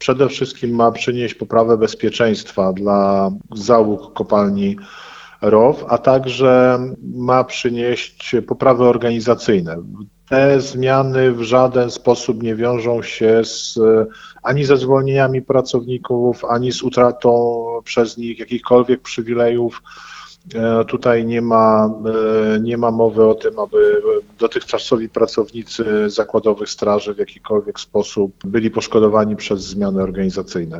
przede wszystkim ma przynieść poprawę bezpieczeństwa dla załóg kopalni ROW, a także ma przynieść poprawy organizacyjne. Te zmiany w żaden sposób nie wiążą się ani ze zwolnieniami pracowników, ani z utratą przez nich jakichkolwiek przywilejów. Tutaj nie ma mowy o tym, aby dotychczasowi pracownicy zakładowych straży w jakikolwiek sposób byli poszkodowani przez zmiany organizacyjne.